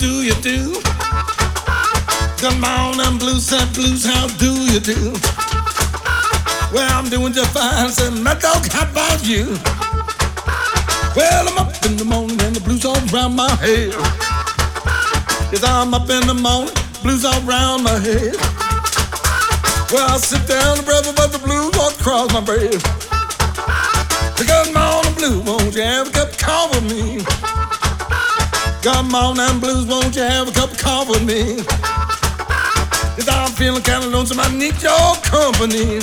do you do? Come on, them blues, said blues, how do you do? Well, I'm doing just fine, said my dog, how about you? Well, I'm up in the morning and the blues all around my head. Yes, I'm up in the morning, blues all around my head. Well, I sit down, brother, but the blues walk across my breast. Come on, the blues, won't you have a cup of coffee with me? Come on, them blues, won't you have a cup of coffee with me? Yes, I'm feeling kind of lonesome, I need your company.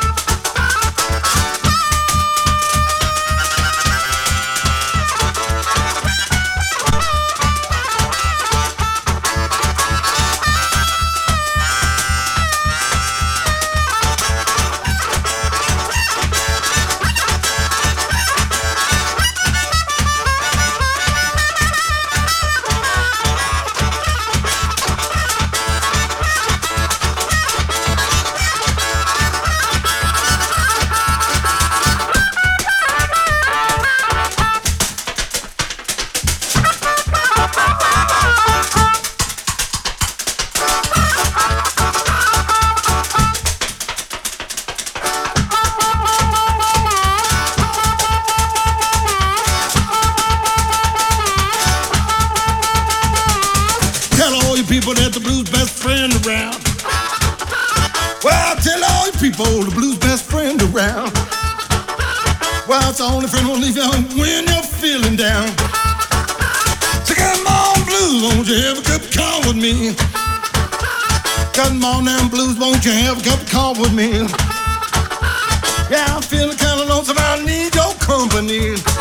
People that the blues best friend around. Well, I'll tell all you people the blues best friend around. Well, it's the only friend who'll leave you when you're feeling down. So come on, blues, won't you have a cup of coffee with me? Come on, them blues, won't you have a cup of coffee with me? Yeah, I'm feeling kind of lonesome, I need your company.